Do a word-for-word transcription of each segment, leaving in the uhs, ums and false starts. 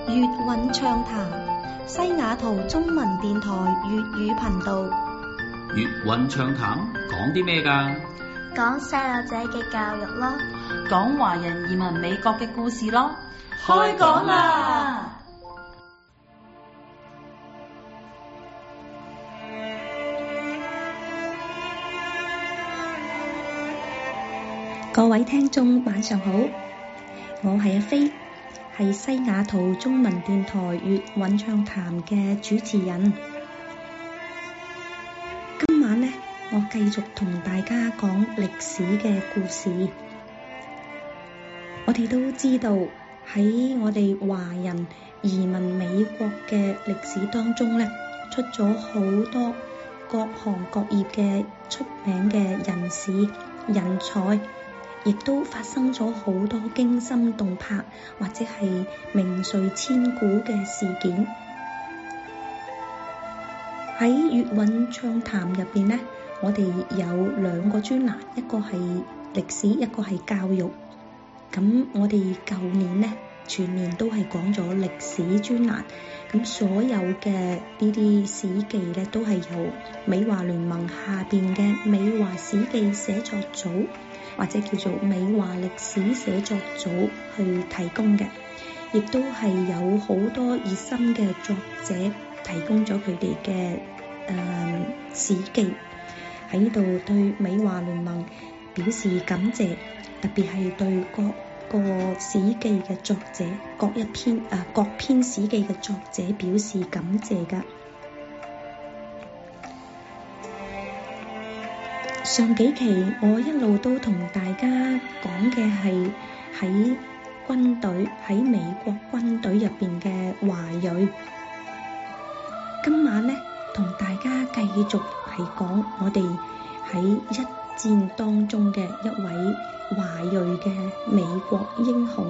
粵韻暢談，西雅圖中文電台粵語頻道。 粵韻暢談講啲咩㗎？ 講細路仔嘅教育咯， 講華人移民美國嘅故事咯。 開講啦！ 各位聽眾晚上好，我係阿飛，係西雅圖中文電台粵韻暢談嘅主持人。今晚呢，我繼續同大家講歷史嘅故事。我哋都知道喺我哋華人移民美國嘅歷史當中呢，出咗好多各行各業嘅出名嘅人士人才。亦都發生咗好多驚心動魄或者係名垂千古嘅事件。喺粵韻暢談入邊呢，我哋有兩個專欄，一個係歷史，一個係教育。咁我哋舊年呢，全年都係講咗歷史專欄。咁所有嘅呢啲史記呢，都係由美華聯盟下邊嘅美華史記寫作組，或者叫做美華歷史寫作組去提供嘅，亦都係有好多熱心嘅作者提供咗佢哋嘅誒史記，喺呢度對美華聯盟表示感謝，特別係對各個史記嘅作者，各一篇誒、呃、各篇史記嘅作者表示感謝㗎。上幾期我一路都同大家講嘅係喺軍隊喺美國軍隊入邊嘅華裔，今晚呢，同大家繼續係講我哋喺一戰當中嘅一位華裔嘅美國英雄。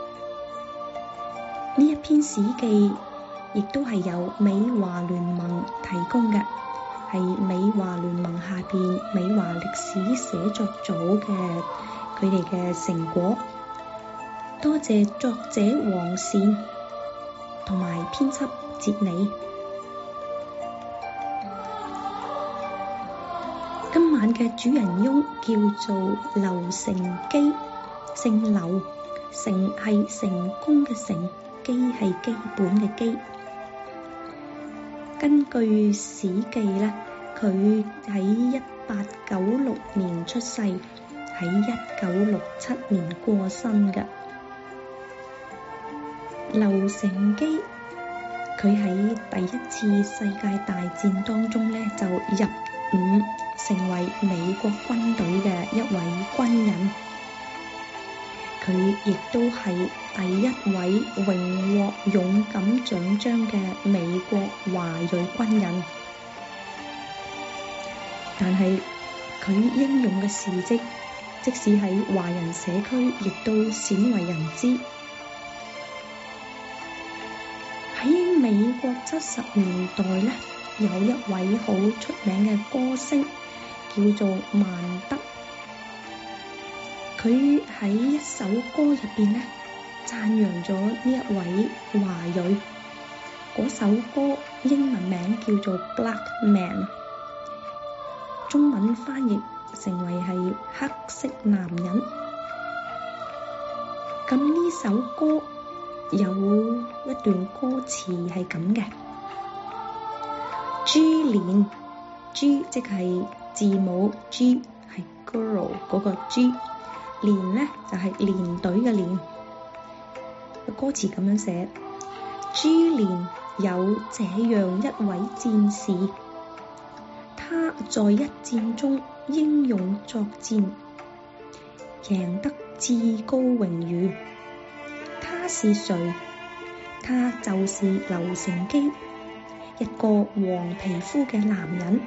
呢一篇史記亦都係由美華聯盟提供嘅，係美華聯盟下邊美華歷史寫作組嘅佢哋嘅成果。多謝作者黃善同埋編輯哲理。今晚嘅主人翁叫做劉成基，姓劉，成係成功嘅成，基係基本嘅基。根據史記咧，佢喺一八九六年出世，喺一九六七年過身嘅。劉成基，佢喺第一次世界大戰當中咧就入伍，成為美國軍隊嘅一位軍人。佢亦都係第一位榮獲勇敢獎章嘅美國華裔軍人。但係佢英勇嘅事蹟，即使喺華人社區，亦都鮮為人知。喺美國七十年代咧，有一位好出名嘅歌星叫做萬德。佢喺一首歌入邊咧，讚揚咗呢一位華裔。嗰首歌英文名叫做《Black Man》，中文翻譯成為係黑色男人。咁呢首歌有一段歌詞係咁嘅：G 連 G 即係字母 G 係 girl 嗰個 G， 連呢就係連隊嘅連。歌詞咁樣寫：G 連有這樣一位戰士，他在一戰中英勇作戰，贏得至高榮譽。他是誰？他就是劉成基，一個黃皮膚嘅男人。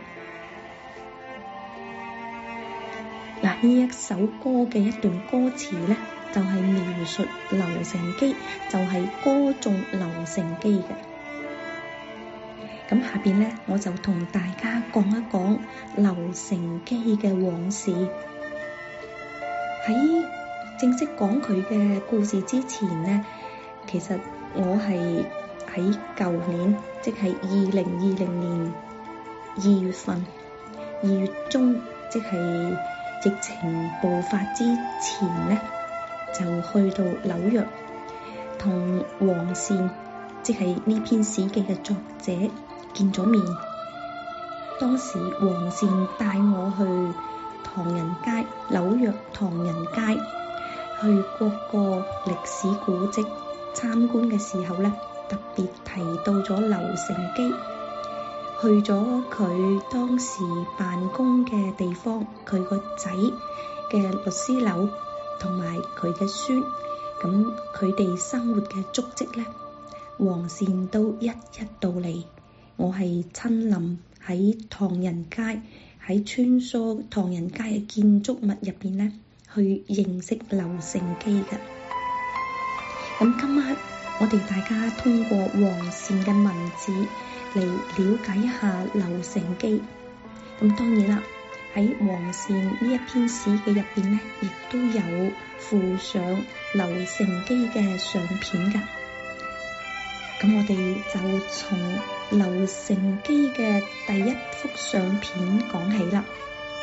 嗱，呢一首歌嘅一段歌詞呢，就係、是、描述劉成基，就係、是、歌頌劉成基嘅。咁下邊呢，我就同大家講一講劉成基嘅往事。喺正式講佢嘅故事之前呢， 其實我係喺舊年，即係二零二零年二月份，二月中，即係疫情爆發之前呢，就去到紐約，同黃善，即係呢篇史記嘅作者見咗面。當時黃善帶我去唐人街，紐約唐人街，去各個歷史古蹟參觀嘅時候呢，特別提到咗劉成基，去咗佢當時辦公嘅地方，佢個仔嘅律師樓同埋佢嘅孫，咁佢哋生活嘅足跡呢，黃善都一一道嚟。我係親臨喺唐人街，喺穿梭唐人街嘅建築物入邊呢，去認識劉成基嘅。咁今晚我哋大家通過黃善嘅文字嚟了解一下劉成基。咁當然啦，喺黃善呢一篇史記入邊呢，亦都有附上劉成基嘅相片㗎。咁我哋就從劉成基嘅第一幅相片講起啦。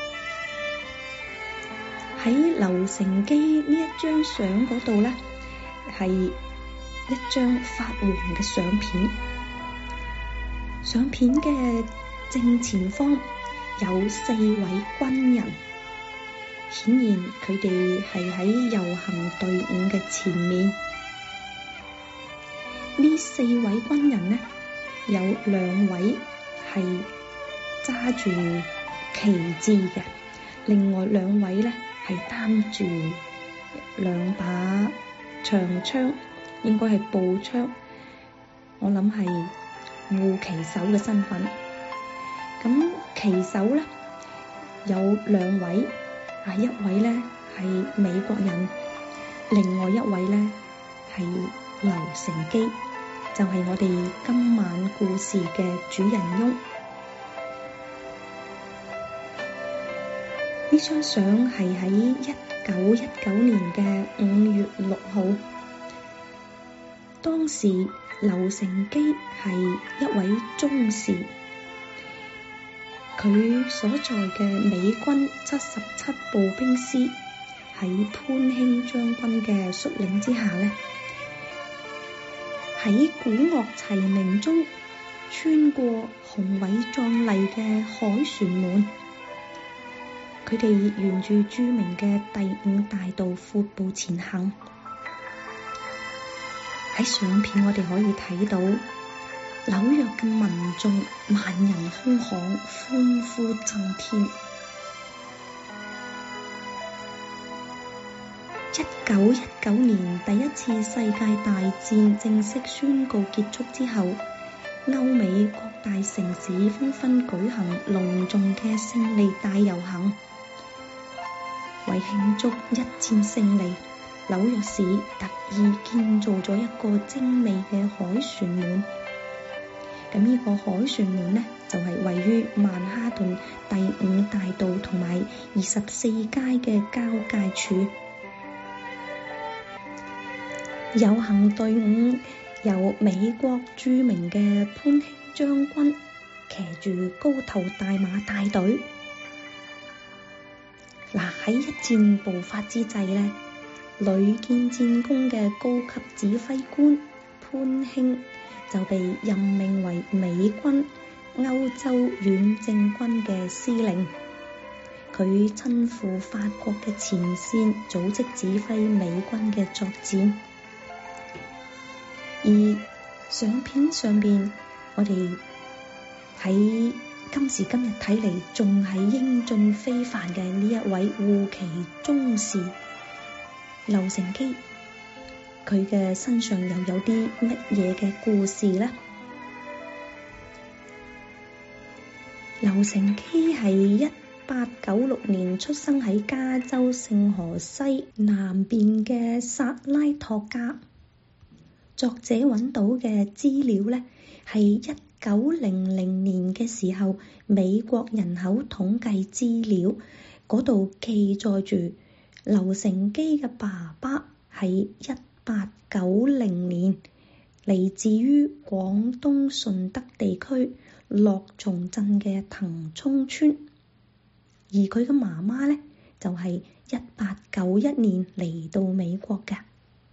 喺劉成基呢一張相嗰度呢，係一張發黃嘅相片。相片嘅正前方有四位軍人，顯然佢哋係喺遊行隊伍嘅前面。呢四位軍人呢，有兩位係揸住旗幟嘅，另外兩位呢係擔住兩把長槍，應該係步槍，我諗係護旗手嘅身份。咁旗手呢有兩位，啊一位呢係美國人，另外一位呢係劉成基，就係我哋今晚故事嘅主人翁。呢張相係喺一九一九年嘅五月六號。當時劉成基係一位中士，佢所在嘅美軍七十七步兵師喺潘興將軍嘅率領之下呢，喺鼓樂齊鳴中穿過宏偉壯麗嘅凱旋門，佢哋沿住著名嘅第五大道闊步前行。喺相片我哋可以睇到紐約嘅民眾萬人空巷，歡呼震天。一九一九年第一次世界大戰正式宣告結束之後，歐美各大城市紛紛舉行隆重嘅勝利大遊行，為慶祝一戰勝利，紐約市特意建造咗一個精美嘅凱旋門。咁呢個凱旋門呢，就係、是、位於曼哈頓第五大道同埋二十四街嘅交界處。遊行隊伍由美國著名嘅潘興將軍騎住高頭大馬帶隊。嗱，喺一戰爆發之際呢，屢建戰功嘅高級指揮官潘興就被任命為美軍歐洲遠征軍嘅司令，佢親赴法國嘅前線，組織指揮美軍嘅作戰。而相片上邊，我哋喺今時今日睇嚟仲係英俊非凡嘅呢一位護旗中士劉成基，佢嘅身上又有啲乜嘢嘅故事呢？劉成基係一八九六年出生喺加州聖荷西南邊嘅薩拉托加。作者揾到嘅資料呢，係一九零零年嘅時候，美國人口統計資料嗰度記載住劉成基嘅爸爸喺一八九零年嚟自於廣東順德地區樂松鎮嘅騰涌村，而佢嘅媽媽咧就係一八九一年嚟到美國嘅。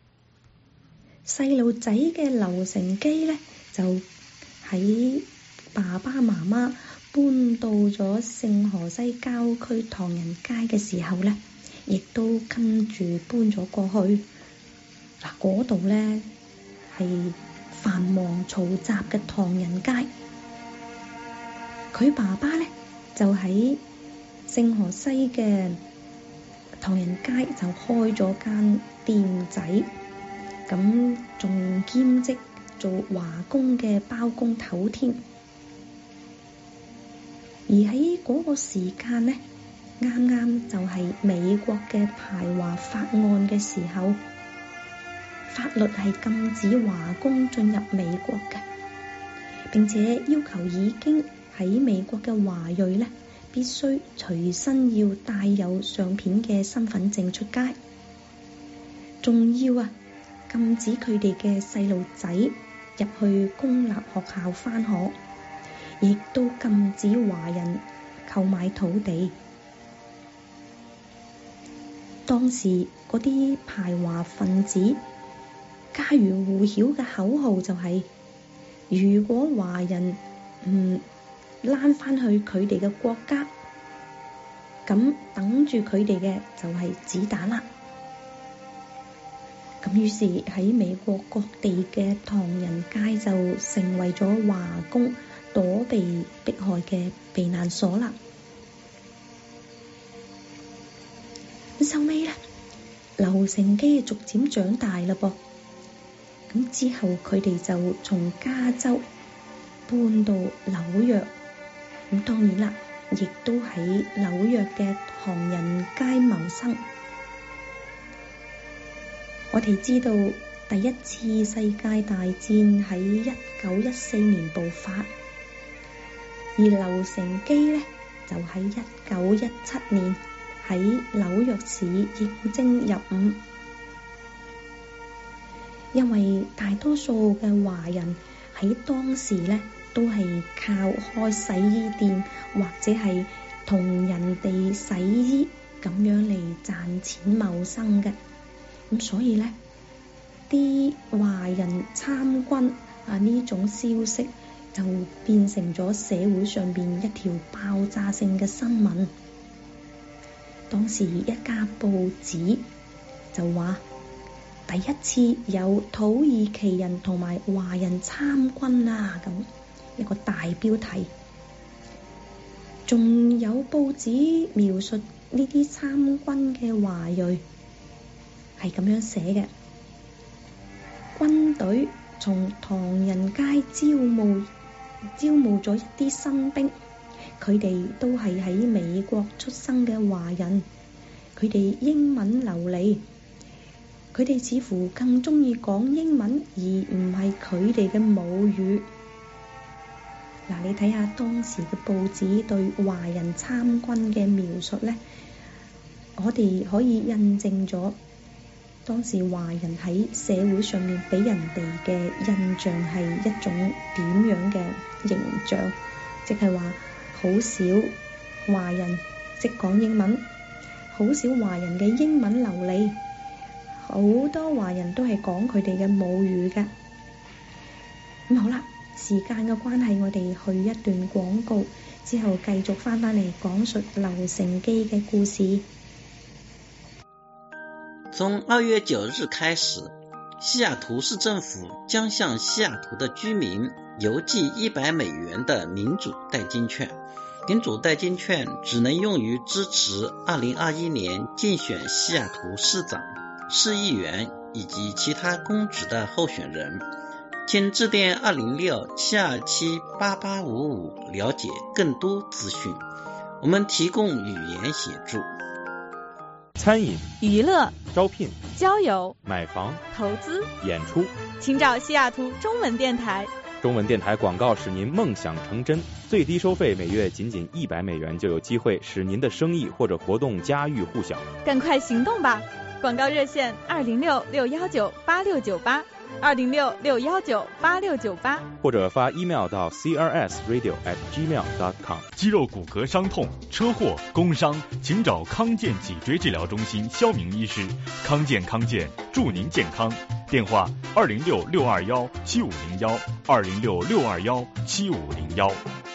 細路仔嘅劉成基咧就喺爸爸媽媽搬到咗聖荷西郊區唐人街嘅時候咧，亦都跟住搬咗過去。嗱，嗰度咧係繁忙嘈雜嘅唐人街。佢爸爸咧就喺聖荷西嘅唐人街就開咗間店仔，咁仲兼職做華工嘅包工頭添。而喺嗰個時間呢，啱啱就係美國嘅排華法案嘅時候，法律係禁止華工進入美國嘅，並且要求已經喺美國嘅華裔呢，必須隨身要帶有相片嘅身份證出街，仲要啊禁止佢哋嘅細路仔入去公立學校返學，亦都禁止華人購買土地。當時嗰啲排華分子家喻戶曉嘅口號就係、是：如果華人唔攬返去佢哋嘅國家，咁等住佢哋嘅就係子彈啦。咁於是喺美國各地嘅唐人街就成為咗華工躲避迫害嘅避難所啦。咁後尾咧，劉成基逐漸長大啦噃。咁之後佢哋就從加州搬到紐約。咁當然啦，亦都喺紐約嘅唐人街謀生。我哋知道第一次世界大戰喺一九一四年爆發，而劉成基呢，就喺一九一七年喺紐約市應徵入伍。因為大多數嘅華人喺當時呢，都係靠開洗衣店或者係同人哋洗衣咁樣嚟賺錢謀生嘅，咁所以呢啲華人參軍啊呢種消息就變成咗社會上邊一條爆炸性嘅新聞。當時一家報紙就話，第一次有土耳其人同埋華人參軍啊，咁一個大標題。仲有報紙描述呢啲參軍嘅華裔係咁樣寫嘅：軍隊從唐人街招募招募咗一啲新兵，佢哋都係喺美國出生嘅華人，佢哋英文流利，佢哋似乎更鍾意講英文，而唔係佢哋嘅母語。嗱，你睇下當時嘅報紙對華人參軍嘅描述呢，我哋可以印證咗當時華人喺社會上面俾人哋嘅印象係一種點樣嘅形象，即係話好少華人識講英文，好少華人嘅英文流利，好多華人都係講佢哋嘅母語嘅。咁好啦，時間嘅關係，我哋去一段廣告之後，繼續翻返嚟講述劉成基嘅故事。 從二月九日開始，西雅圖市政府將向西雅圖的居民郵寄一百美元的民主代金券。民主代金券只能用於支持二零二一年競選西雅圖市長、市議員以及其他公職的候選人。請致電二零六七二七八八五五了解更多資訊。我們提供語言協助。 餐飲、 娛樂、 招聘、 交友、 買房、 投資、 演出， 請找西雅圖中文電台。 中文電台廣告使您夢想成真，最低收費每月僅僅一百美元，就有機會使您的生意或者活動家喻戶曉。 趕快行動吧！廣告熱線二零六六幺九八六九八。 二零六六幺九八六九八， 或者发 email 到 c r s radio at gmail dot com。 肌肉骨骼伤痛、车祸、工伤，请找康健脊椎治疗中心肖明医师。康健康健，祝您健康。电话二零六六二幺七五零幺，二零六六二幺七五零幺。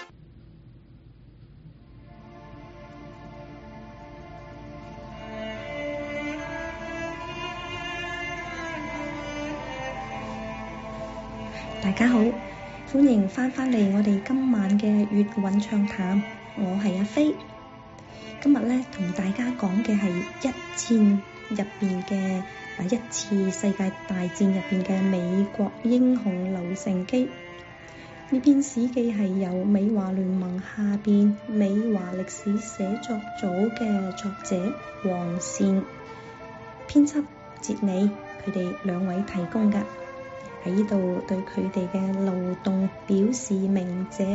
大家好，歡迎翻返嚟我哋今晚嘅粵韻暢談，我係阿飛。今日咧同大家講嘅係一戰入邊嘅啊一次世界大戰入邊嘅美國英雄劉成基。呢篇史記係由美華聯盟下邊美華歷史寫作組嘅作者黃善、編輯哲理佢哋兩位提供㗎。喺呢度對佢哋嘅勞動表示鳴謝。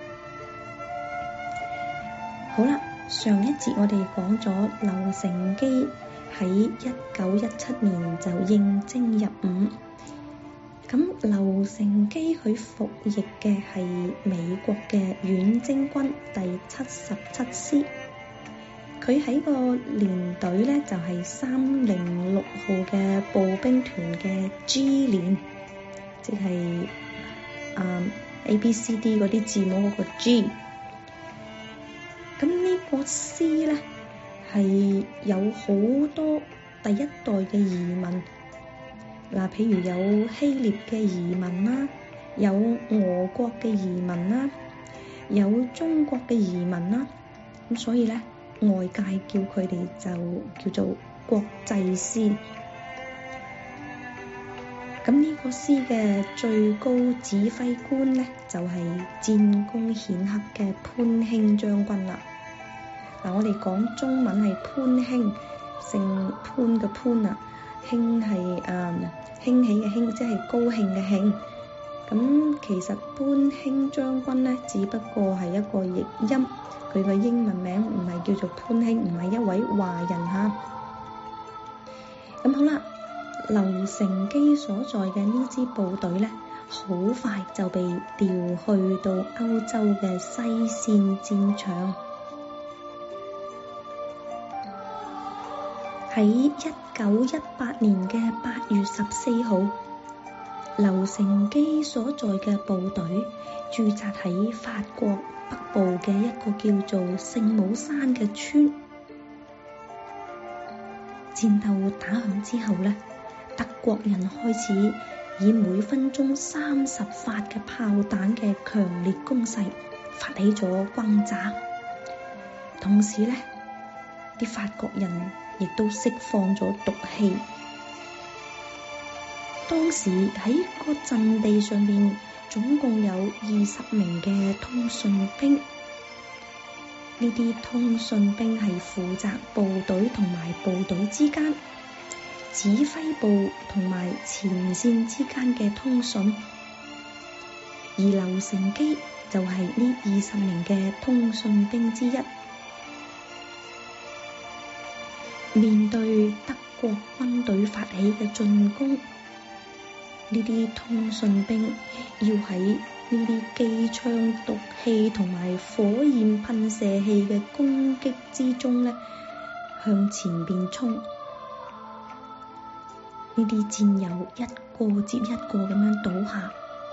好啦，上一節我哋講咗劉成基喺一九一七年就應徵入伍。咁劉成基佢服役嘅係美國嘅遠征軍第七十七師。佢喺個連隊咧就係三零六號嘅步兵團嘅 G 連。即係啊 A B C D 嗰啲字母嗰個 G， 咁呢個師咧係有好多第一代嘅移民，嗱，譬如有希臘嘅移民啦，有俄國嘅移民啦，有中國嘅移民啦，咁所以咧外界叫佢哋就叫做國際師。咁呢個師嘅最高指揮官咧，就係、是、戰功顯赫嘅潘興將軍啦。嗱，我哋講中文係潘興，姓潘嘅潘啊，興係誒興起嘅興，即係高興嘅興。咁其實潘興將軍咧，只不過係一個譯音，佢個英文名唔係叫做潘興，唔係一位華人嚇。咁好啦。劉成基所在嘅呢支部隊咧，好快就被調去到歐洲嘅西線戰場。喺一九一八年嘅八月十四號，劉成基所在嘅部隊駐紮喺法國北部嘅一個叫做聖母山嘅村。戰鬥打響之後咧，德國人開始以每分鐘三十發嘅炮彈嘅強烈攻勢發起咗轟炸，同時咧，啲法國人亦都釋放咗毒氣。當時喺個陣地上面總共有二十名嘅通訊兵，呢啲通訊兵係負責部隊同埋部隊之間、指揮部同埋前線之間嘅通訊，而劉成基就係呢二十名嘅通訊兵之一。面對德國軍隊發起嘅進攻，呢啲通訊兵要喺呢啲機槍、毒氣同埋火焰噴射器嘅攻擊之中咧，向前邊衝。呢啲戰友一個接一個咁樣倒下，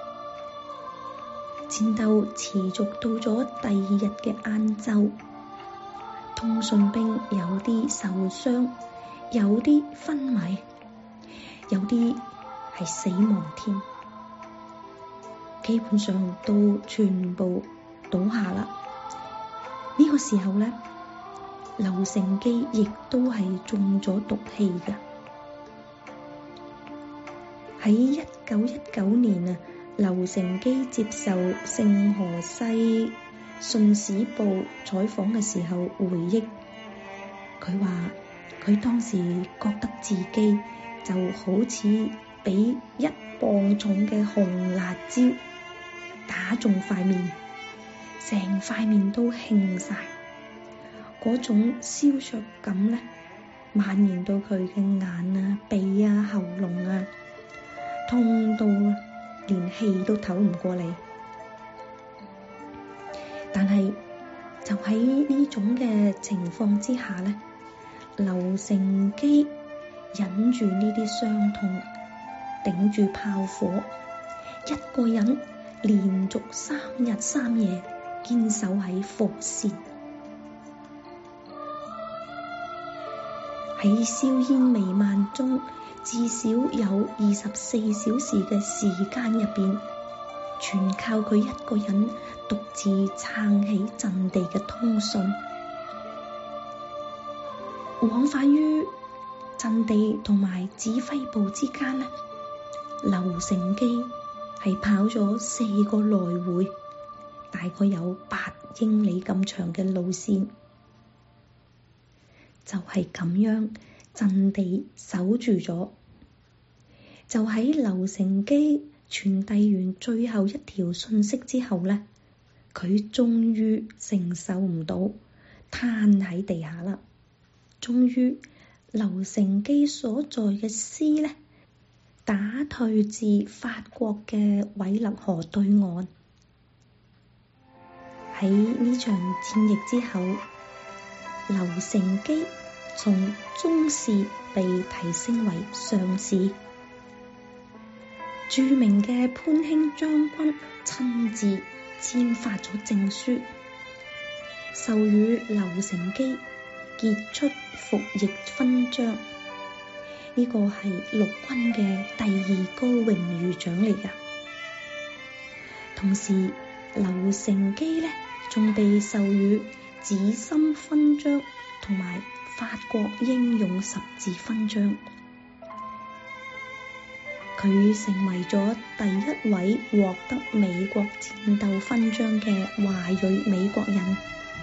戰鬥持續到咗第二日嘅晏晝。通訊兵有啲受傷，有啲昏迷，有啲係死亡添，基本上都全部倒下啦。呢、這個時候咧，劉成基亦都係中咗毒氣嘅。喺一九一九年啊，劉成基接受聖荷西信使報採訪嘅時候回憶，佢話佢當時覺得自己就好似俾一磅重嘅紅辣椒打中塊面，成塊面都興晒，嗰種燒灼感咧蔓延到佢嘅眼啊、鼻啊、喉嚨啊。 痛到連氣都唞唔過嚟。但係就喺呢種嘅情況之下呢，劉成基忍住呢啲傷痛，頂住炮火，一個人連續三日三夜堅守喺火線。喺硝煙彌漫中，至少有二十四小時嘅時間入邊，全靠佢一個人獨自撐起陣地嘅通訊。往返於陣地同埋指揮部之間呢，劉成基係跑咗四個來回，大概有八英里咁長嘅路線，就係咁樣陣地守住咗。就喺劉成基傳遞完最後一條信息之後呢，佢終於承受唔到，攤喺地下啦。終於劉成基所在嘅師呢，打退至法國嘅韋勒河對岸。喺呢場戰役之後，劉成基從中士被提升為上士。著名嘅潘興將軍親自簽發咗證書，授予劉成基傑出服役勳章。呢個係陸軍嘅第二高榮譽獎嚟㗎。同時，劉成基呢仲被授予紫心勳章同埋法國英勇十字勳章。佢成為咗第一位獲得美國戰鬥勳章嘅華裔美國人。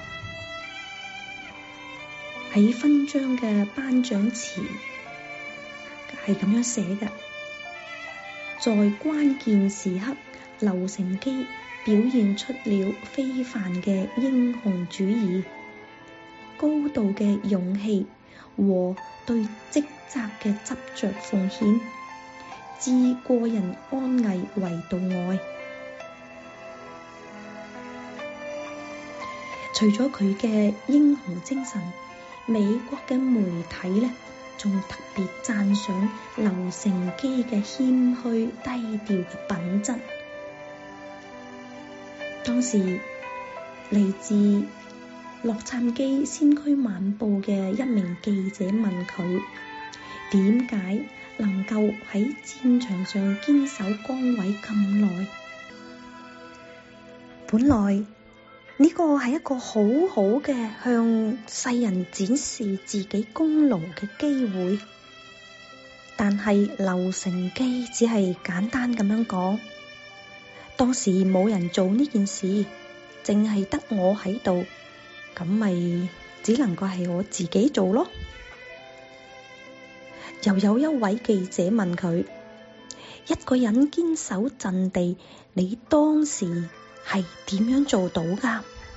喺勳章嘅頒獎詞係咁樣寫嘅：在關鍵時刻，劉成基表現出了非凡嘅英雄主義、高度嘅勇氣和對職責嘅執着奉獻，置個人安危為度外。除咗佢嘅英雄精神，美國嘅媒體呢仲特別讚賞劉成基嘅謙虛低調嘅品質。當時嚟自洛杉磯先驅晚報嘅一名記者問佢，點解能夠喺戰場上堅守崗位咁耐？本來呢個係一個好好嘅向世人展示自己功勞嘅機會，但係劉成基只係簡單咁樣講，當時冇人做呢件事，淨係得我喺度，咁咪只能夠係我自己做咯。又有一位記者問佢，一個人堅守陣地，你當時係點樣做到㗎？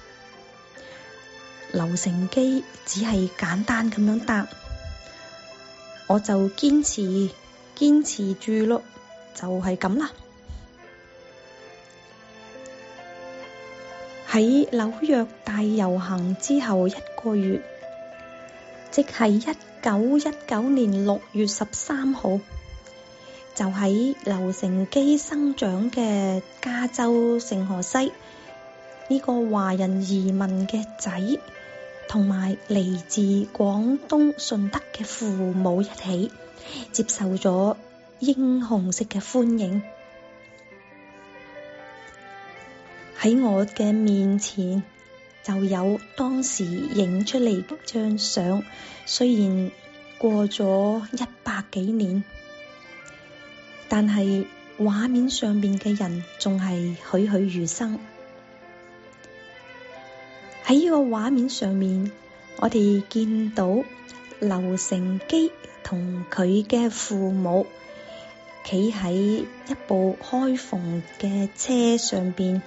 劉成基只係簡單咁樣答，我就堅持堅持住咯，就係咁啦。喺紐約大遊行之後一個月，即係一九一九年六月十三號，就喺劉成基生長嘅加州聖荷西，呢個華人移民嘅仔同埋嚟自廣東順德嘅父母一起接受咗英雄式嘅歡迎。喺我嘅面前就有當時影出嚟張相，雖然過咗一百幾年，但係畫面上面嘅人仲係栩栩如生。喺呢個畫面上面，我哋見到劉成基同佢嘅父母企喺一部開篷嘅車上邊。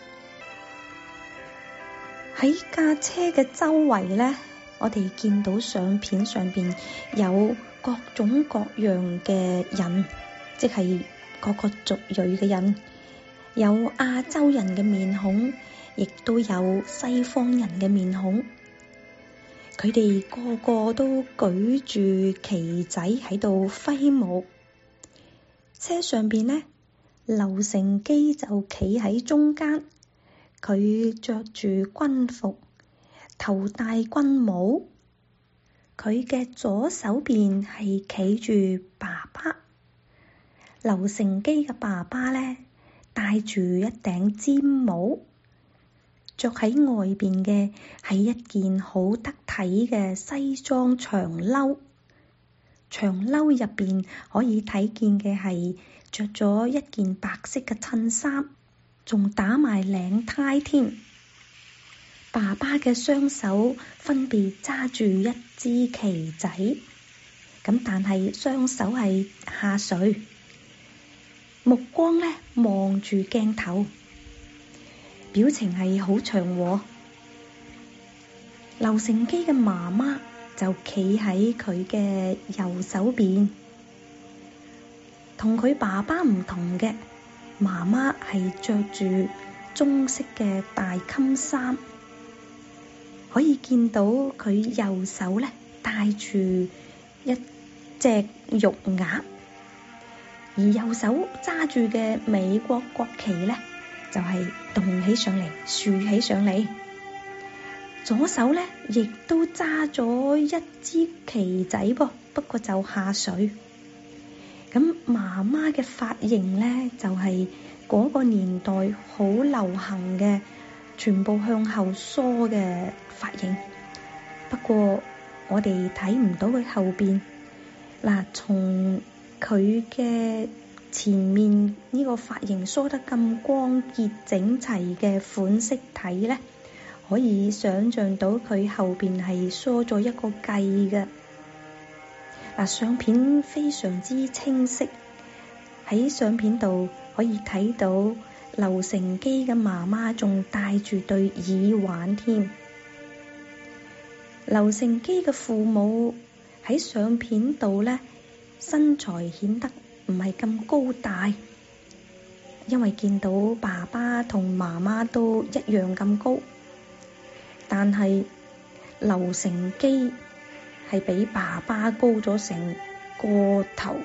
喺架車嘅周圍呢，我哋見到相片上邊有各種各樣嘅人，即係各個族裔嘅人，有亞洲人嘅面孔，亦都有西方人嘅面孔。佢哋個個都舉住旗仔喺度揮舞。車上邊呢，劉成基就企喺中間，佢着住軍服，頭戴軍帽。佢嘅左手邊係企住爸爸。劉成基嘅爸爸呢，戴住一頂尖帽，着喺外邊嘅係一件好得體嘅西裝長褸，長褸入邊可以睇見嘅係着咗一件白色嘅襯衫，仲打埋領呔添。爸爸嘅雙手分別揸住一支旗仔，咁但係雙手係下垂，目光呢望住鏡頭，表情係好祥和。劉成基嘅媽媽就企喺佢嘅右手邊，同佢爸爸唔同嘅，媽媽係着住棕色嘅大襟衫，可以見到佢右手呢戴住一隻玉鴨，而右手揸住嘅美國國旗呢就係動起上嚟，豎起上嚟。左手呢亦都揸咗一支旗仔噃，不過就下垂。咁媽媽嘅髮型呢就係嗰個年代好流行嘅，全部向後梳嘅髮型。不過我哋睇唔到佢後邊。嗱，從佢嘅前面呢個髮型梳得咁光潔整齊嘅款式睇呢，可以想象到佢後邊係梳咗一個髻嘅。嗱，相片非常之清晰，喺相片度可以睇到劉成基嘅媽媽仲戴住對耳環添。劉成基嘅父母喺相片度呢，身材顯得唔係咁高大，因為見到爸爸同媽媽都一樣咁高，但係劉成基係比爸爸高咗成個頭。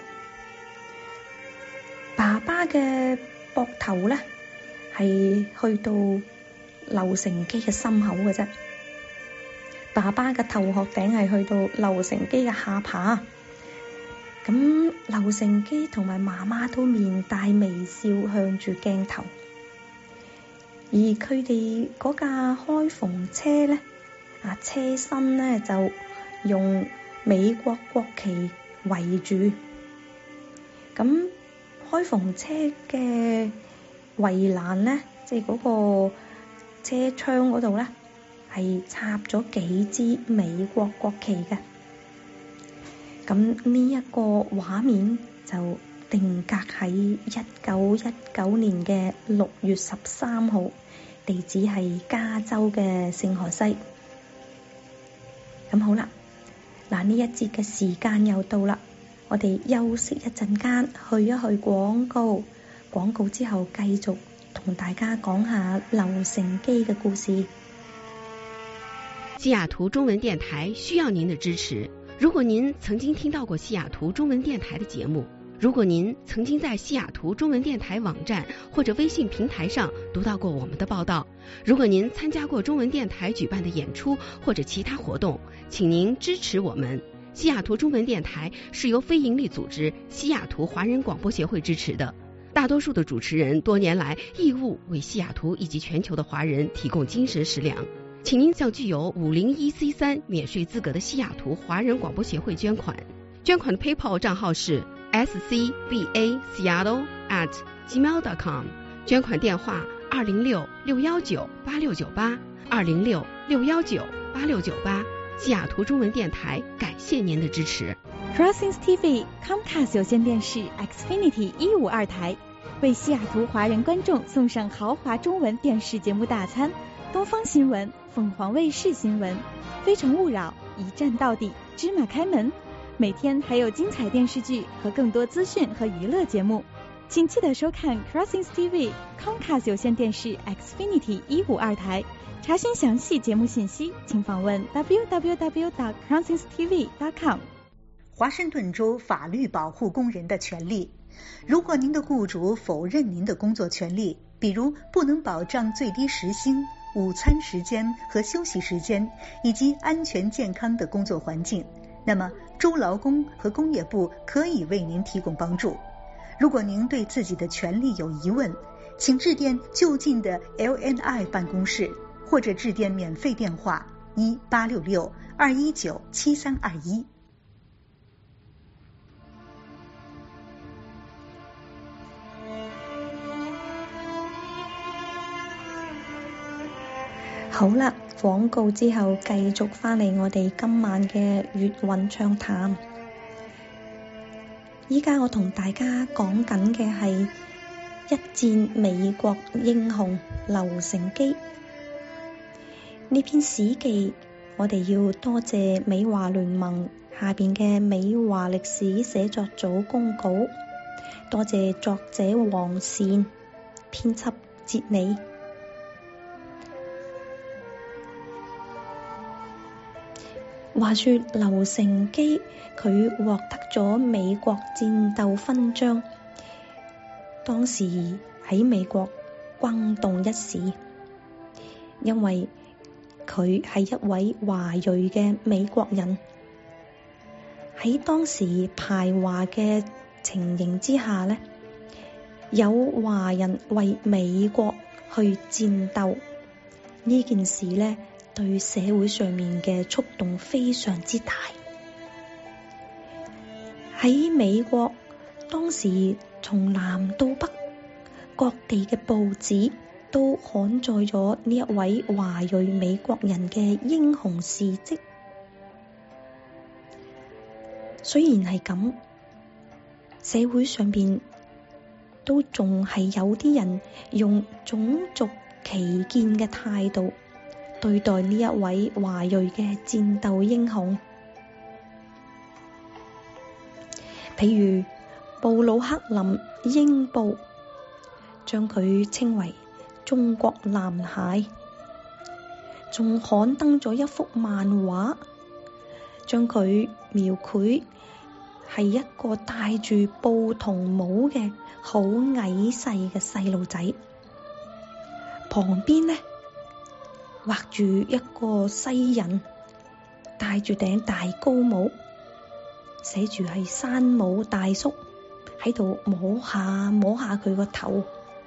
爸爸嘅膊頭呢係去到劉成基嘅心口嘅啫，爸爸嘅頭殼頂係去到劉成基嘅下巴。咁劉成基同埋媽媽都面帶微笑向住鏡頭，而佢哋嗰架開篷車呢，啊車身呢就用美國國旗圍住。咁開篷車嘅圍欄呢，即係嗰個車窗嗰度呢，係插咗幾支美國國旗嘅。咁呢一個畫面就定格喺一九一九年嘅六月十三號，地址係加州嘅聖荷西。咁好啦，嗱呢一節嘅時間又到啦，我哋休息一陣間，去一去廣告，廣告之後繼續同大家講下劉成基嘅故事。 西雅圖中文電台需要您的支持。如果您曾經聽到過西雅圖中文電台的節目，如果您曾經在西雅圖中文電台網站或者微信平台上讀到過我們的報道，如果您參加過中文電台舉辦的演出或者其他活動，請您支持我們。西雅圖中文電台是由非營利組織西雅圖華人廣播協會支持的，大多數的主持人多年來義務為西雅圖以及全球的華人提供精神食糧。請您向具有五零一 C 三免稅資格的西雅圖華人廣播協會捐款，捐款的 PayPal 賬號是 s c b a seattle at gmail dot com， 捐款電話二零六六幺九八六九八二零六六幺九八六九八。西雅圖中文電台感謝您的支持。 Crossings T V Comcast 有線電視 Xfinity 一五二台為西雅圖華人觀眾送上豪華中文電視節目大餐，東方新聞、鳳凰衛視新聞、非誠勿擾、一站到底、芝麻開門，每天還有精彩電視劇和更多資訊和娛樂節目。 请记得收看 Crossings T V Comcast 有线电视 Xfinity 一五二台。查询详细节目信息，请访问 w w w dot crossings t v dot com。 华盛顿州法律保护工人的权利。如果您的雇主否认您的工作权利，比如不能保障最低时薪、午餐时间和休息时间，以及安全健康的工作环境，那么州劳工和工业部可以为您提供帮助。如果您对自己的权利有疑问，请致电就近的 L N I 办公室，或者致电免费电话一八六六二一九七三二一。 好啦，廣告之後繼續返嚟我哋今晚嘅粵韻暢談。依家我同大家講緊嘅係一戰美國英雄劉成基。呢篇史記，我哋要多謝美華聯盟下邊嘅美華歷史寫作組公稿，多謝作者黃善，編輯哲理。話說劉成基佢獲得咗美國戰鬥勳章，當時喺美國轟動一時，因為佢係一位華裔嘅美國人。喺當時排華嘅情形之下呢，有華人為美國去戰鬥呢件事呢，對社會上面嘅觸動非常之大。喺美國，當時從南到北，各地嘅報紙都刊載咗呢一位華裔美國人嘅英雄事蹟。雖然係咁，社會上邊都仲係有啲人用種族歧見嘅態度對待呢一位華裔嘅戰鬥英雄。譬如布魯克林英報將佢稱為中國男孩，仲刊登咗一幅漫畫，將佢描繪係一個戴住布童帽嘅好矮細嘅細路仔，旁邊呢畫住一個西人，戴住頂大高帽，寫住係山姆大叔，喺度摸下摸下佢個頭。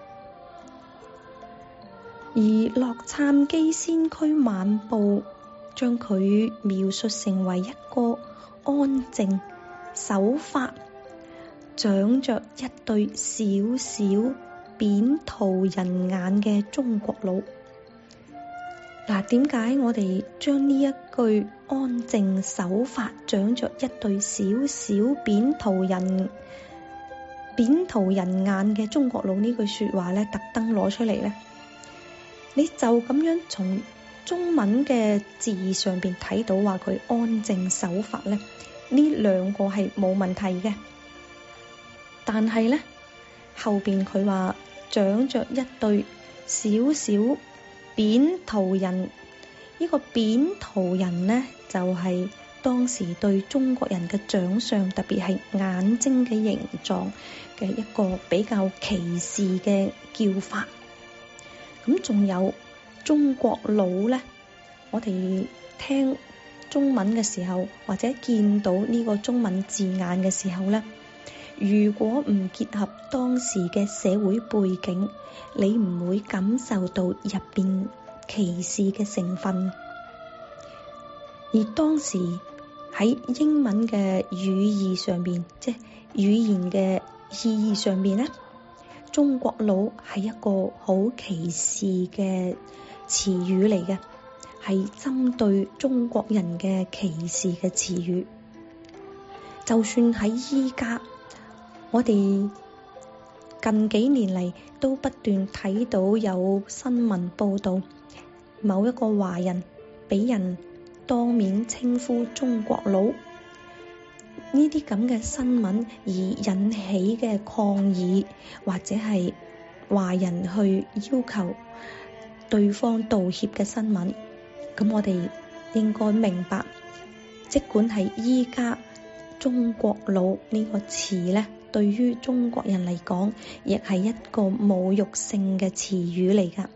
而洛杉磯先驅晚報將佢描述成為一個安靜、守法、長着一對小小扁桃人眼嘅中國佬。嗱，點解我哋將呢一句安靜、守法、長着一對小小扁桃人扁桃人眼嘅中國佬呢句說話咧，特登攞出嚟呢？你就咁樣從中文嘅字上邊睇到話佢安靜守法咧，呢兩個係冇問題嘅。但係咧後邊佢話長着一對小小扁桃人，呢個扁桃人呢，就係當時對中國人嘅長相，特別係眼睛嘅形狀嘅一個比較歧視嘅叫法。咁仲有中國佬呢，我哋聽中文嘅時候，或者見到呢個中文字眼嘅時候呢，如果唔結合當時嘅社會背景，你唔會感受到入邊歧視嘅成分。而當時喺英文嘅語義上面，即係語言嘅意義上面呢，中國佬係一個好歧視嘅詞語嚟嘅，係針對中國人嘅歧視嘅詞語。就算喺依家，我哋近幾年嚟都不斷睇到有新聞報道，某一個華人俾人當面稱呼中國佬， 呢啲咁嘅新聞而引起嘅抗議，或者係華人去要求對方道歉嘅新聞，咁我哋應該明白，即管係依家中國佬呢個詞咧，對於中國人嚟講，亦係一個侮辱性嘅詞語嚟㗎。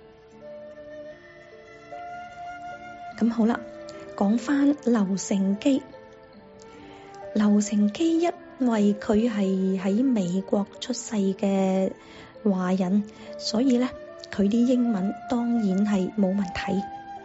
咁好啦，講返劉成基。劉成基因為佢係喺美國出世嘅華人，所以咧佢啲英文當然係冇問題。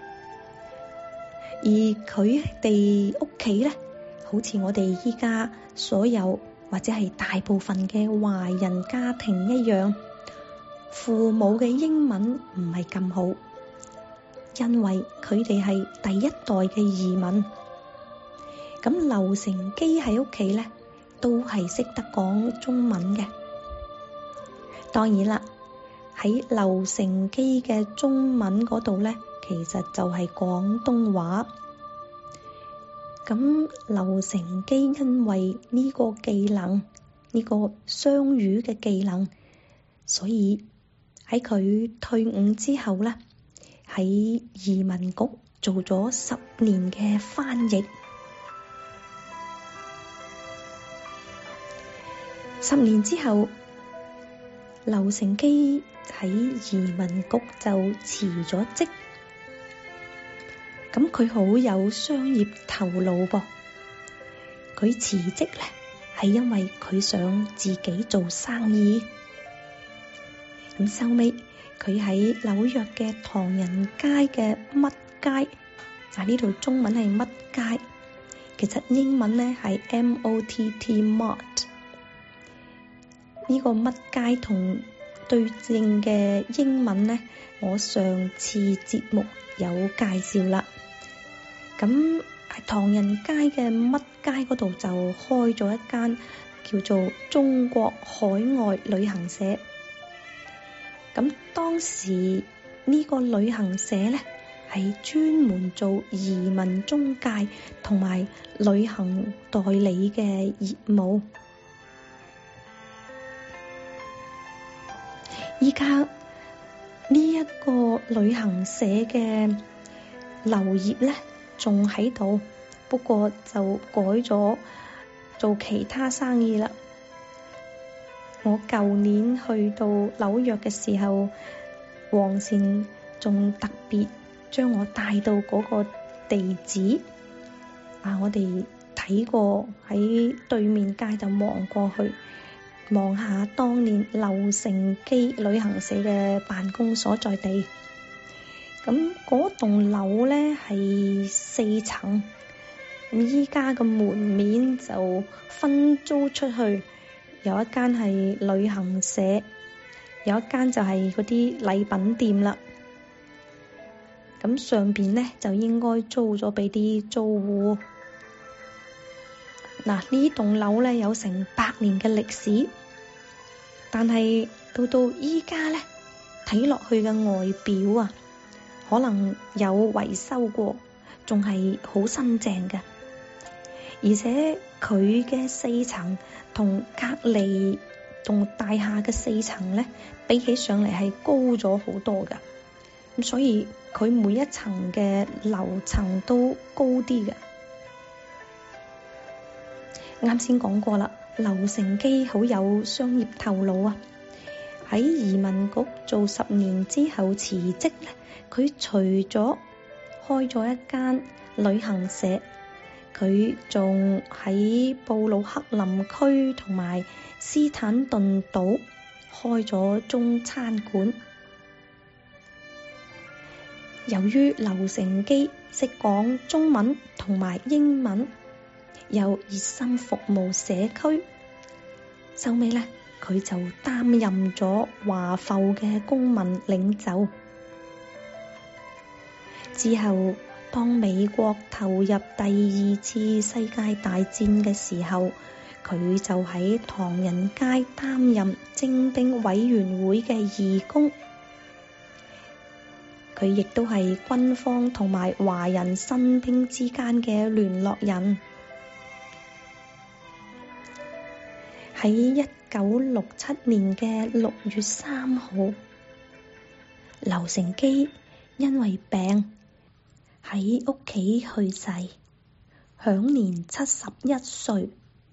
而佢哋屋企咧，好似我哋依家所有或者係大部分嘅華人家庭一樣，父母嘅英文唔係咁好，因為佢哋係第一代嘅移民。咁劉成基喺屋企咧，都係識得講中文嘅。當然啦，喺劉成基嘅中文嗰度咧，其實就係廣東話。咁劉成基因為呢個技能，呢個雙語嘅技能，所以喺佢退伍之後咧，喺移民局做咗十年嘅翻譯。十年之後，劉成基喺移民局就辭咗職。咁佢好有商業頭腦噃。佢辭職咧，係因為佢想自己做生意。咁收尾，佢喺紐約嘅唐人街嘅乜街，嗱呢度中文係乜街，其實英文咧係 M O T T Mart。呢個乜街同對應嘅英文呢，我上次節目有介紹啦。咁喺唐人街嘅乜街嗰度就開咗一間叫做中國海外旅行社。咁當時呢個旅行社呢，係專門做移民中介同埋旅行代理嘅業務。依家呢一個旅行社嘅劉業咧，仲喺度，不過就改咗做其他生意啦。我舊年去到紐約嘅時候，黃善仲特別將我帶到嗰個地址，啊，我哋睇過喺對面街就望過去。望下當年劉成基旅行社嘅辦公所在地，咁嗰棟樓咧係四層，咁依家個門面就分租出去，有一間係旅行社，有一間就係嗰啲禮品店啦。咁上邊咧就應該租咗俾啲租戶。嗱，呢棟樓咧有成百年嘅歷史，但係到到依家咧睇落去嘅外表啊，可能有維修過，仲係好新淨嘅。而且佢嘅四層同隔離棟大廈嘅四層咧，比起上嚟係高咗好多噶。咁所以佢每一層嘅樓層都高啲嘅。啱先講過啦，劉成基好有商業頭腦啊！喺移民局做十年之後辭職咧，佢除咗開咗一間旅行社，佢仲喺布魯克林區同埋斯坦頓島開咗中餐館。由於劉成基識講中文同埋英文，又熱心服務社區，收尾咧佢就擔任咗華埠嘅公民領袖。之後，當美國投入第二次世界大戰嘅時候，佢就喺唐人街擔任徵兵委員會嘅義工。佢亦都係軍方同埋華人新兵之間嘅聯絡人。 喺一九六七年嘅六月三號，劉成基因為病喺屋企去世，享年七十一歲。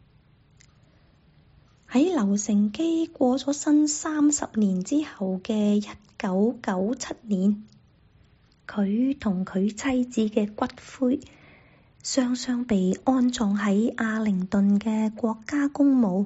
喺劉成基過咗身三十年之後嘅一九九七年，佢同佢妻子嘅骨灰雙雙被安葬喺阿靈頓嘅國家公墓。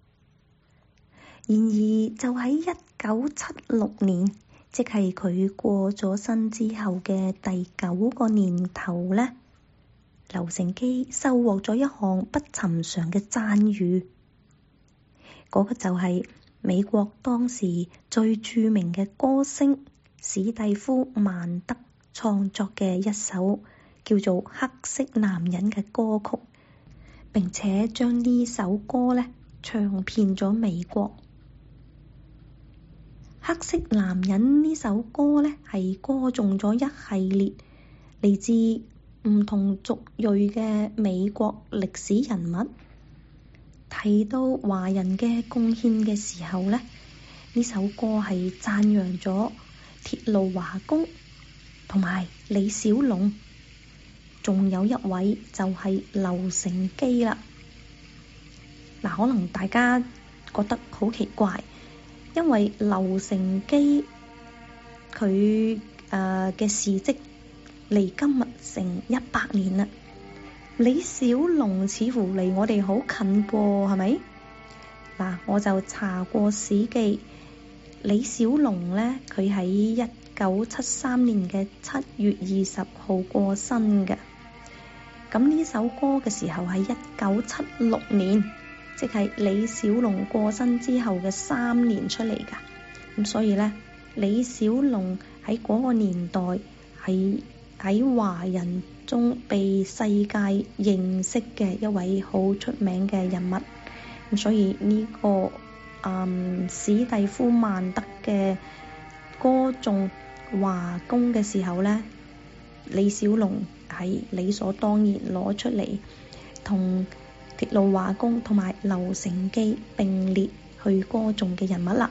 然而就喺一九七六年，即係佢過咗身之後嘅第九個年頭呢，劉成基收穫咗一項不尋常嘅讚譽。嗰個就係美國當時最著名嘅歌星史蒂夫曼德創作嘅一首叫做《黑色男人》嘅歌曲，並且將呢首歌呢唱遍咗美國。《黑色男人》呢首歌呢係歌頌咗一系列嚟自唔同族裔嘅美國歷史人物。提到華人嘅貢獻嘅時候呢，呢首歌係讚揚咗鐵路華工同埋李小龍，仲有一位就係劉成基啦。嗱，可能大家覺得好奇怪，因為劉成基佢誒嘅事蹟離今日成一百年啦。李小龍似乎離我哋好近噃，係咪？嗱，我就查過史記，李小龍呢，佢喺一九七三年嘅七月二十號過身嘅。咁呢首歌嘅時候係一九七六年，即係李小龍過身之後嘅三年出嚟㗎。咁所以呢，李小龍喺嗰個年代係喺華人中被世界認識嘅一位好出名嘅人物。咁所以呢、這個嗯史蒂夫曼德嘅歌頌華工嘅時候呢，李小龍係理所當然攞出嚟同鐵路華工同埋劉成基並列去歌頌嘅人物啦。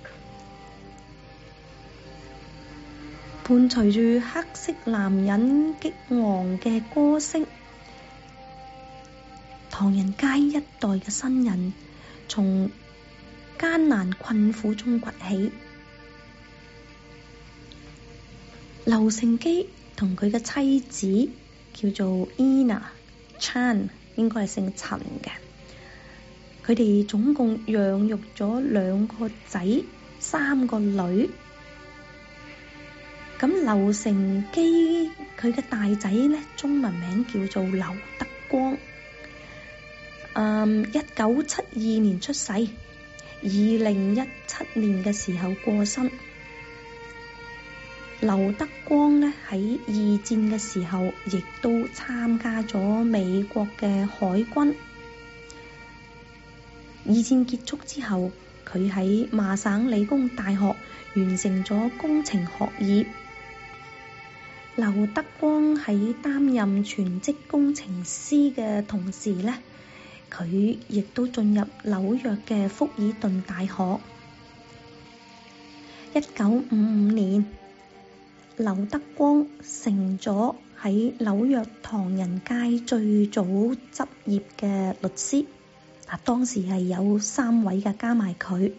伴隨住黑色男人激昂嘅歌聲，唐人街一代嘅新人從艱難困苦中崛起。劉成基同佢嘅妻子叫做 Ina Chan， 應該係姓陳嘅。佢哋總共養育咗兩個仔、三個女。咁劉成基佢嘅大仔呢，中文名叫做劉德光，嗯，一九七二年出世，二零一七年嘅時候過身。劉德光呢，喺二戰嘅時候，亦都參加咗美國嘅海軍。二戰結束之後，佢喺麻省理工大學完成咗工程學業。劉德光喺擔任全職工程師嘅同時呢，佢亦都進入紐約嘅福爾頓大學。一九五五年，劉德光成咗喺紐約唐人街最早執業嘅律師。嗱，當時係有三位嘅，加埋佢。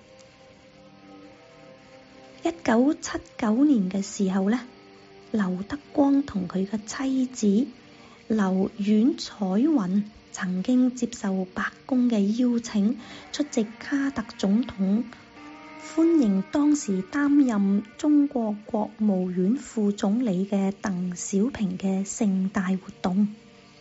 一九七九年嘅時候呢，劉德光同佢嘅妻子劉阮彩雲曾經接受白宮嘅邀請，出席卡特總統歡迎當時擔任中國國務院副總理嘅鄧小平嘅盛大活動。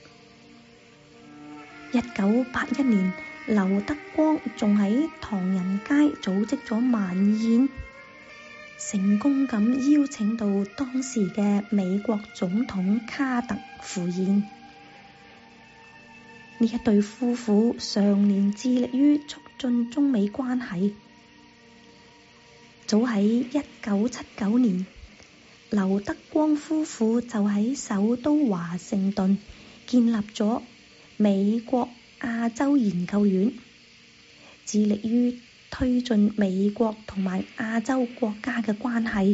一九八一年，劉德光仲喺唐人街組織咗晚宴，成功咁邀請到當時嘅美國總統卡特赴宴。呢一對夫婦常年致力於促進中美關係。早喺一九七九年，劉德光夫婦就喺首都華盛頓建立咗美國亞洲研究院， 致力於推進美國同埋亞洲國家嘅關係。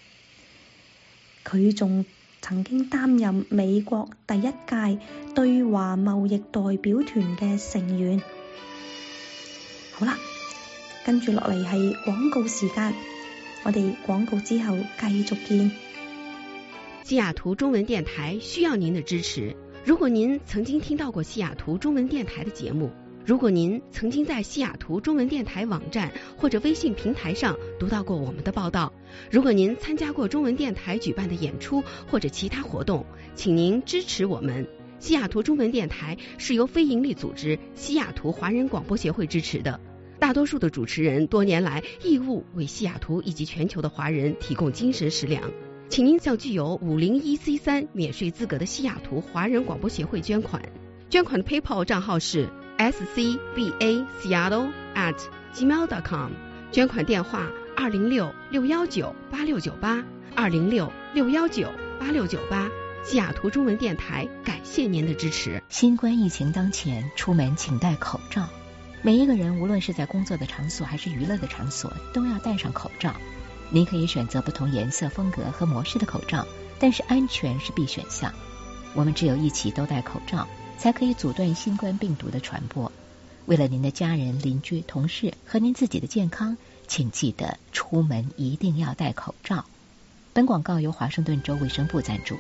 佢仲曾經擔任美國第一屆對華貿易代表團嘅成員。好啦，跟住落嚟係廣告時間，我哋廣告之後繼續見。 西雅圖中文電台需要您的支持。如果您曾經聽到過西雅圖中文電台的節目，如果您曾經在西雅圖中文電台網站或者微信平台上讀到過我們的報道，如果您參加過中文電台舉辦的演出或者其他活動，請您支持我們。西雅圖中文電台是由非營利組織西雅圖華人廣播協會支持的，大多數的主持人多年來義務為西雅圖以及全球的華人提供精神食糧。請您向具有五零一 C 三免稅資格的西雅圖華人廣播協會捐款，捐款的 PayPal 賬號是 s c b a seattle at gmail dot com， 捐款電話二零六六一九八六九八二零六六一九八六九八。西雅圖中文電台感謝您的支持。 新冠疫情當前，出門請戴口罩。每一個人無論是在工作的場所還是娛樂的場所，都要戴上口罩。您可以選擇不同顏色、風格和模式的口罩，但是安全是必選項。我們只有一起都戴口罩，才可以阻斷新冠病毒的傳播。為了您的家人、鄰居、同事和您自己的健康，請記得出門一定要戴口罩。本廣告由華盛頓州衛生部贊助。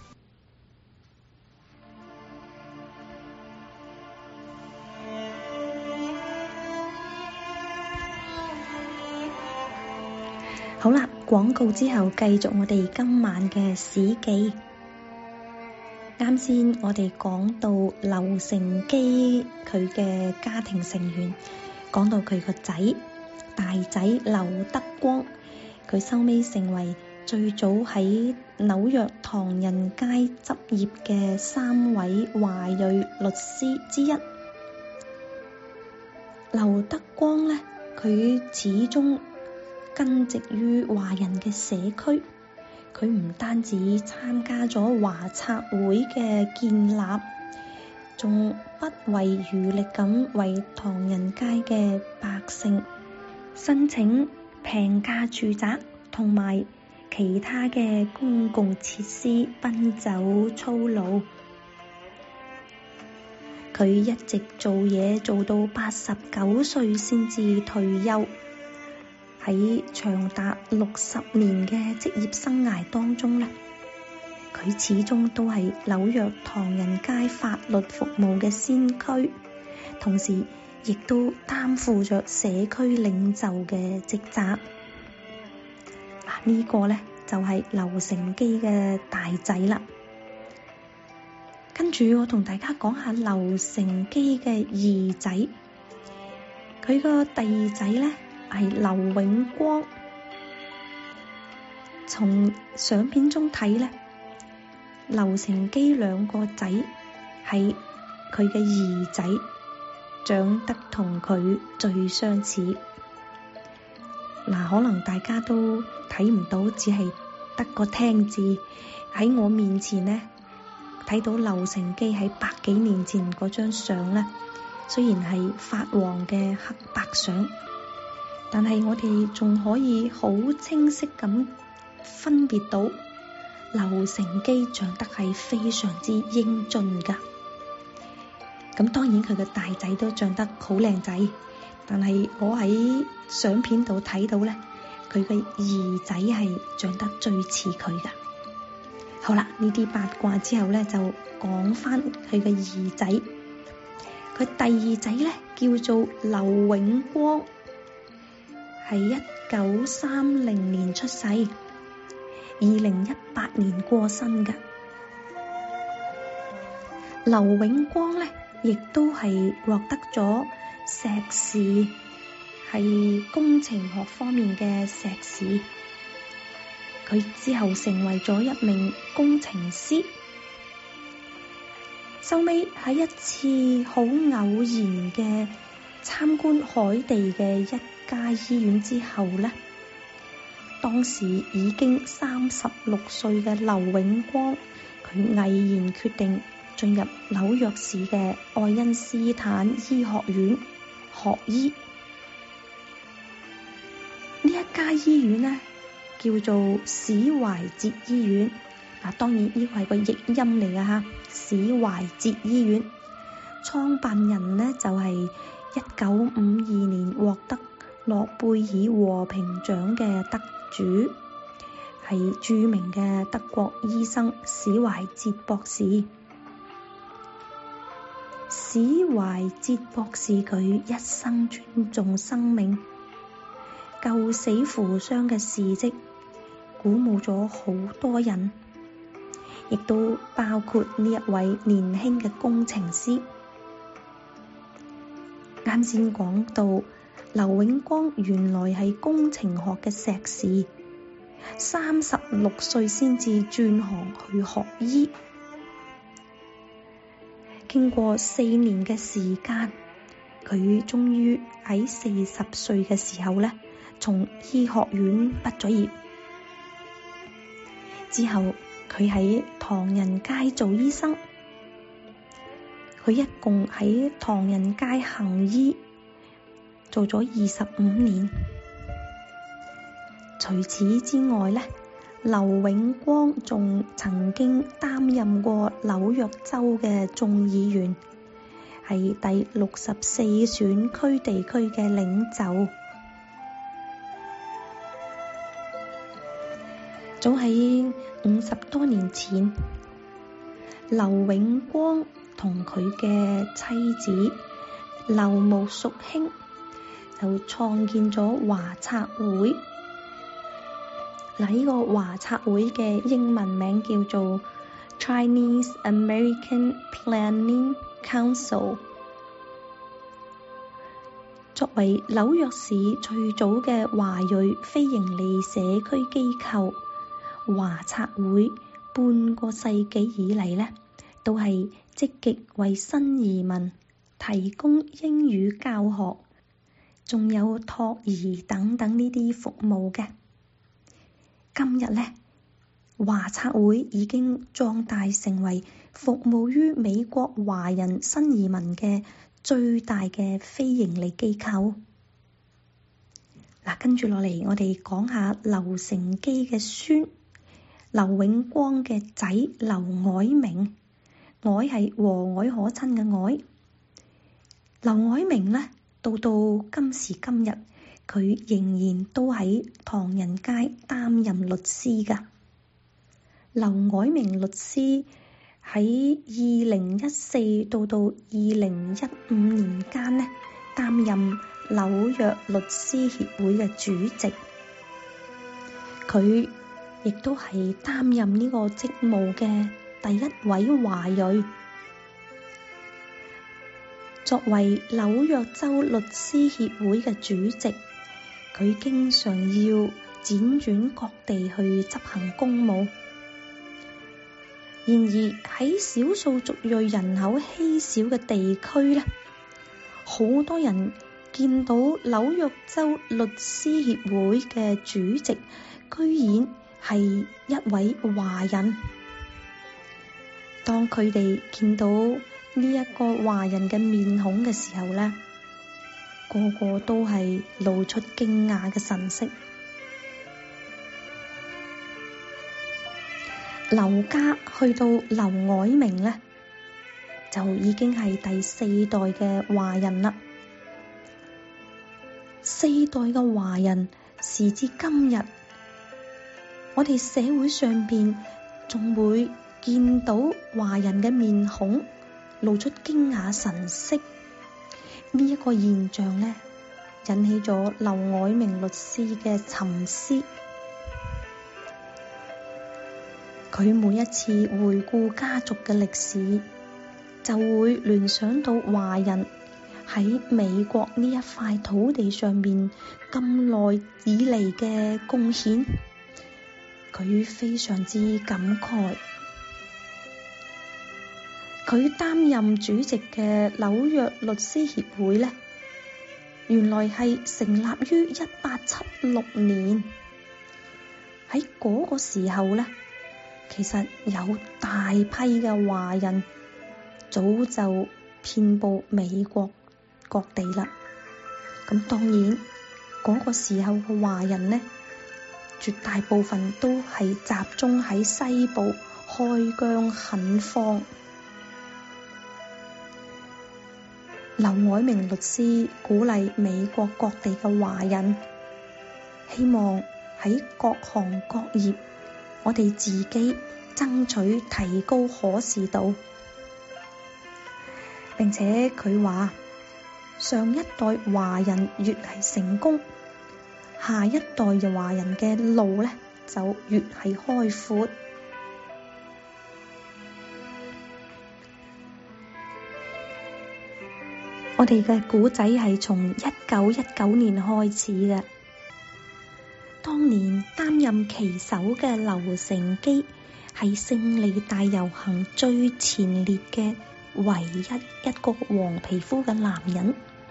好啦，廣告之後繼續我哋今晚嘅史記。啱先我哋講到劉成基佢嘅家庭成員，講到佢個仔大仔劉德光，佢收尾成為最早喺紐約唐人街執業嘅三位華裔律師之一。劉德光呢，佢始終根植於華人嘅社區，佢唔單止參加咗華策會嘅建立，仲不遺餘力咁為唐人街嘅百姓申請平價住宅同埋其他嘅公共設施奔走操勞。佢一直做嘢做到八十九歲先至退休。喺長達六十年嘅職業生涯當中呢，佢始終都係紐約唐人街法律服務嘅先驅，同時亦都擔負着社區領袖嘅職責。嗱，呢個呢就係劉成基嘅大仔啦。跟住我同大家講下劉成基嘅二仔，佢個第二仔呢係劉永光。從相片中睇呢，劉成基兩個仔係佢嘅二仔，長得同佢最相似。嗱，可能大家都睇唔到，只係得個聽字。喺我面前呢，睇到劉成基喺百幾年前嗰張相呢，雖然係發黃嘅黑白相，但係我哋仲可以好清晰咁分別到劉成基長得係非常之英俊噶。咁當然佢嘅大仔都長得好靚仔，但係我喺相片度睇到咧，佢嘅二仔係長得最似佢噶。好啦，呢啲八卦之後咧，就講翻佢嘅二仔。佢第二仔咧叫做劉永光，係一九三零年出世，二零一八年過身嘅。劉永光咧，亦都係獲得咗碩士，係工程學方面嘅碩士。佢之後成為咗一名工程師。收尾喺一次好偶然嘅參觀海地嘅一家醫院之後呢，當時已經三十六歲嘅劉永光，佢毅然決定進入紐約市嘅愛因斯坦醫學院學醫。 呢一家醫院呢，叫做史懷哲醫院。嗱，當然呢個係個譯音嚟㗎嚇，史懷哲醫院。創辦人呢就係一九五二年獲得諾貝爾和平獎嘅得主，係著名嘅德國醫生史懷哲博士。史懷哲博士佢一生尊重生命、救死扶傷嘅事蹟，鼓舞咗好多人，亦都包括呢一位年輕嘅工程師。啱先講到劉永光原來係工程學嘅碩士，三十六歲先至轉行去學醫。經過四年嘅時間，佢終於喺四十歲嘅時候呢，從醫學院畢咗業。之後佢喺唐人街做醫生，佢一共喺唐人街行醫做咗二十五年。除此之外呢，劉永光仲曾經擔任過紐約州嘅眾議員，係第六十四選區地區嘅領袖。早喺五十多年前，劉永光同佢嘅妻子劉慕淑卿就創建咗華策會。嗱，呢個華策會嘅英文名叫做 Chinese American Planning Council， 作為紐約市最早嘅華裔非營利社區機構，華策會半個世紀以嚟呢，都係積極為新移民提供英語教學，仲有托兒等等呢啲服務嘅。今日呢，華策會已經壯大成為服務於美國華人新移民嘅最大嘅非營利機構。嗱，跟住落嚟，我哋講下劉成基嘅孫劉永光嘅仔劉藹明，藹係和藹可親嘅藹。劉藹明呢，到到今時今日，佢仍然都喺唐人街擔任律師㗎。劉藹明律師喺二零一四到到二零一五年間呢，擔任紐約律師協會嘅主席。佢亦都係擔任呢個職務嘅第一位華裔。作為紐約州律師協會嘅主席，佢經常要輾轉各地去執行公務。然而喺少數族裔人口稀少嘅地區呢，好多人見到紐約州律師協會嘅主席居然係一位華人。當佢哋見到呢一個華人嘅面孔嘅時候呢，個個都係露出驚訝嘅神色。劉家去到劉藹明呢，就已經係第四代嘅華人啦。四代嘅華人，時至今日，我哋社會上邊仲會見到華人嘅面孔露出驚訝神色。呢一個現象呢，引起咗劉藹明律師嘅沉思。佢每一次回顧家族嘅歷史，就會聯想到華人喺美國呢一塊土地上面咁耐以嚟嘅貢獻，佢非常之感慨。佢擔任主席嘅紐約律師協會呢，原來係成立於一八七六年。喺嗰個時候呢，其實有大批嘅華人早就遍佈美國各地啦。咁當然嗰個時候嘅華人呢，絕大部分都係集中喺西部開疆墾荒。劉愛明律師鼓勵美國各地嘅華人，希望喺各行各業，我哋自己爭取提高可視度。並且佢話，上一代華人越係成功，下一代嘅華人嘅路呢就越係開闊。我哋嘅古仔係從一九一九年開始嘅。當年擔任旗手嘅劉成基係勝利大遊行最前列嘅唯一一個黃皮膚嘅男人。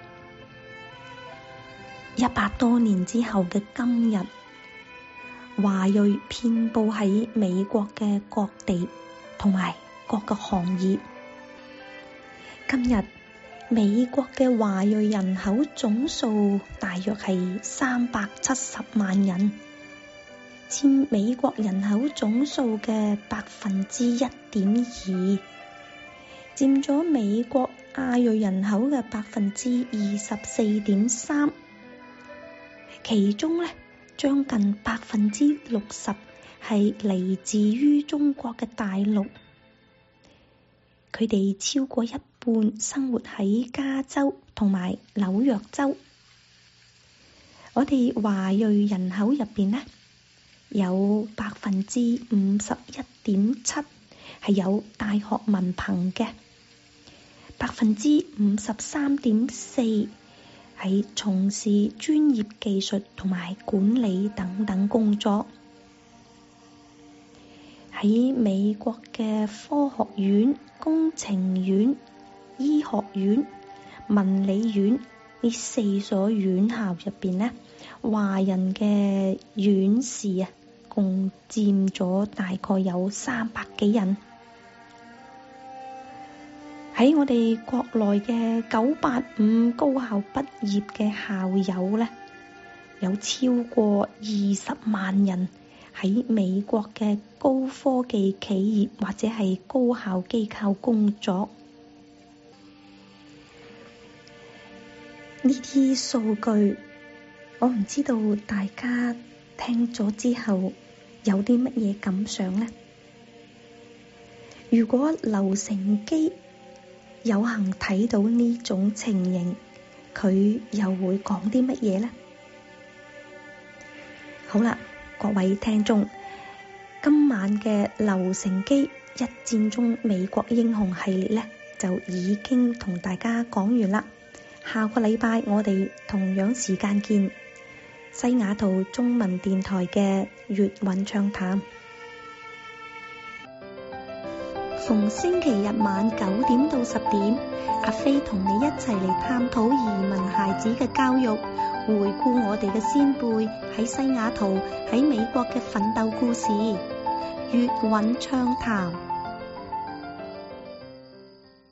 一百多年之後嘅今日，華裔遍佈喺美國嘅各地同埋各個行業。今日美國嘅華裔人口總數大約係三百七十萬人，佔美國人口總數嘅百分之一點二，佔咗美國亞裔人口嘅百分之二十四點三。其中呢，將近百分之六十係嚟自於中國嘅大陸，佢哋超過一半生活喺加州同埋紐約州。我哋華裔人口入邊呢，有百分之五十一點七係有大學文憑嘅，百分之五十三點四係從事專業技術同埋管理等等工作。喺美國嘅科學院、工程院、醫學院、文理院呢四所院校入邊呢，華人嘅院士啊，共佔咗大概有三百幾人。喺我哋國內嘅九八五高校畢業嘅校友呢，有超過二十萬人喺美國嘅高科技企業或者係高校機構工作。呢啲數據，我唔知道大家聽咗之後有啲乜嘢感想呢？如果劉成基有幸睇到呢種情形，佢又會講啲乜嘢呢？好啦，各位聽眾，今晚嘅劉成基一戰中美國英雄系列呢，就已經同大家講完啦。下個禮拜我哋同樣時間見，西雅圖中文電台嘅粵韻暢談。逢星期日晚九點到十點，阿飛同你一齊嚟探討移民孩子嘅教育，回顧我哋嘅先輩喺西雅圖、喺美國嘅奮鬥故事。粵韻暢談。